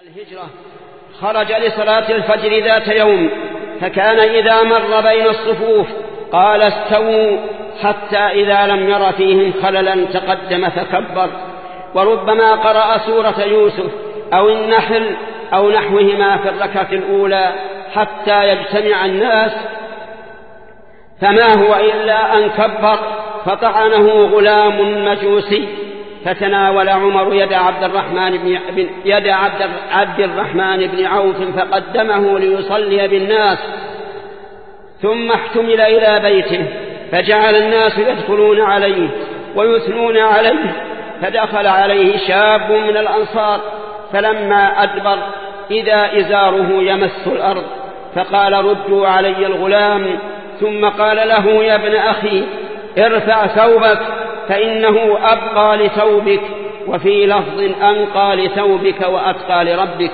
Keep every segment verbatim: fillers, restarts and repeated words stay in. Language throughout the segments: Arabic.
الهجرة خرج لصلاة الفجر ذات يوم، فكان إذا مر بين الصفوف قال استووا، حتى إذا لم ير فيهم خللا تقدم فكبر، وربما قرأ سورة يوسف أو النحل أو نحوهما في الركعة الأولى حتى يجتمع الناس، فما هو إلا أن كبر فطعنه غلام مجوسي، فتناول عمر يد عبد الرحمن بن يد عبد, عبد الرحمن بن عوف فقدمه ليصلي بالناس، ثم احتمل إلى بيته، فجعل الناس يدخلون عليه ويثنون عليه، فدخل عليه شاب من الأنصار، فلما أدبر إذا إزاره يمس الأرض، فقال ردوا علي الغلام، ثم قال له يا ابن أخي ارفع ثوبك فإنه أبقى لثوبك، وفي لفظ أنقى لثوبك وأتقى لربك.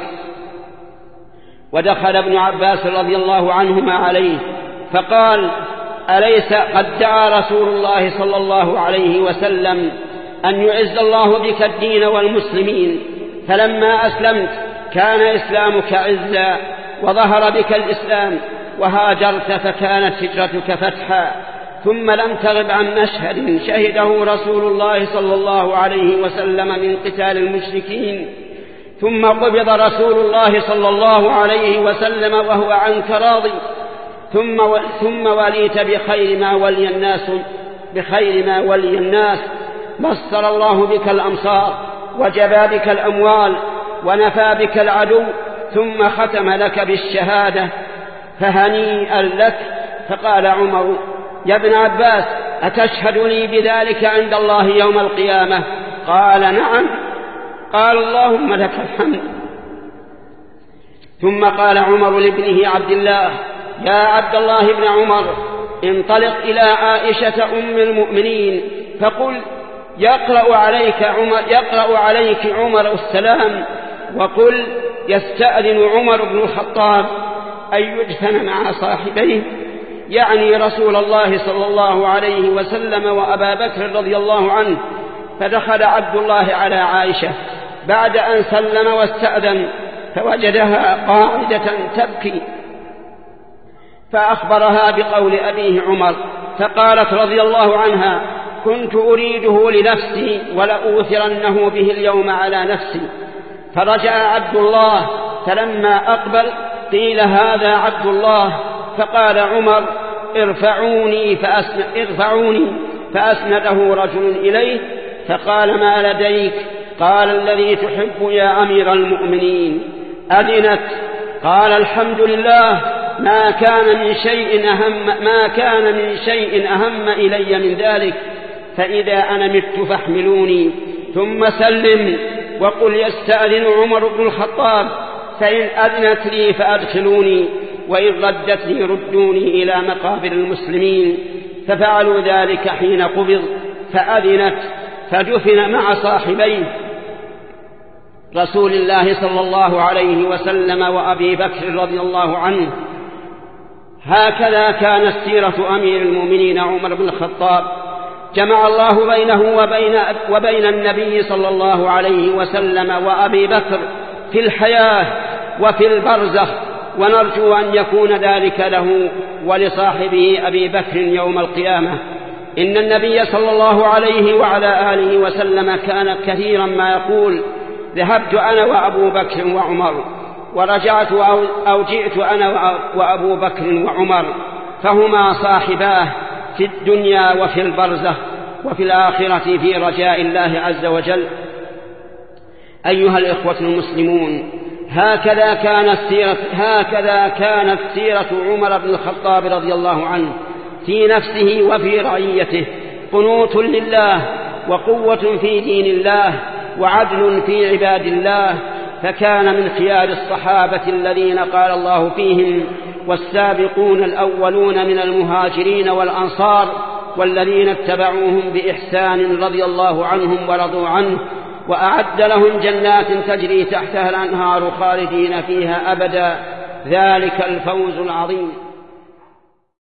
ودخل ابن عباس رضي الله عنهما عليه فقال أليس قد دعا رسول الله صلى الله عليه وسلم أن يعز الله بك الدين والمسلمين، فلما أسلمت كان إسلامك عزا وظهر بك الإسلام، وهاجرت فكانت هجرتك فتحا، ثم لم تغب عن مشهد شهده رسول الله صلى الله عليه وسلم من قتال المشركين، ثم قبض رسول الله صلى الله عليه وسلم وهو عنك راضي، ثم و... ثم وليت بخير ما ولي الناس بخير ما ولي الناس، مصر الله بك الأمصار وجبى بك الأموال ونفى بك العدو، ثم ختم لك بالشهادة، فهنيئا لك. فقال عمر يا ابن عباس أتشهد لي بذلك عند الله يوم القيامة؟ قال نعم. قال اللهم لك الحمد. ثم قال عمر لابنه عبد الله يا عبد الله بن عمر انطلق إلى عائشة أم المؤمنين فقل يقرأ عليك عمر, يقرأ عليك عمر السلام، وقل يستأذن عمر بن الخطاب أن يدفن مع صاحبيه، يعني رسول الله صلى الله عليه وسلم وأبا بكر رضي الله عنه. فدخل عبد الله على عائشة بعد أن سلم واستأذن، فوجدها قاعدة تبكي، فأخبرها بقول أبيه عمر، فقالت رضي الله عنها كنت أريده لنفسي ولأوثرنه به اليوم على نفسي. فرجع عبد الله، فلما أقبل قيل هذا عبد الله، فقال عمر ارفعوني فأسند ارفعوني فأسنده رجل إليه، فقال ما لديك؟ قال الذي تحب يا أمير المؤمنين. أذنت؟ قال الحمد لله، ما كان من شيء أهم ما كان من شيء أهم إلي من ذلك، فإذا أنا مت فاحملوني ثم سلم، وقل يستأذن عمر بن الخطاب، فإن أذنت لي فأدخلوني، وإن ردت لي ردوني إلى مقابر المسلمين. ففعلوا ذلك حين قبض، فأذنت فدفن مع صاحبيه رسول الله صلى الله عليه وسلم وأبي بكر رضي الله عنه. هكذا كانت سيرة أمير المؤمنين عمر بن الخطاب، جمع الله بينه وبين, وبين النبي صلى الله عليه وسلم وأبي بكر في الحياة وفي البرزخ، ونرجو أن يكون ذلك له ولصاحبه أبي بكر يوم القيامة. إن النبي صلى الله عليه وعلى آله وسلم كان كثيرا ما يقول ذهبت أنا وأبو بكر وعمر، ورجعت أو جئت أنا وأبو بكر وعمر، فهما صاحباه في الدنيا وفي البرزخ وفي الآخرة في رجاء الله عز وجل. أيها الإخوة المسلمون، هكذا كانت سيرة هكذا كانت سيرة عمر بن الخطاب رضي الله عنه في نفسه وفي رعيته، قنوت لله وقوة في دين الله وعدل في عباد الله، فكان من خيار الصحابة الذين قال الله فيهم والسابقون الأولون من المهاجرين والأنصار والذين اتبعوهم بإحسان رضي الله عنهم ورضوا عنه، وأعد لهم جنات تجري تحتها الأنهار خالدين فيها أبدا، ذلك الفوز العظيم.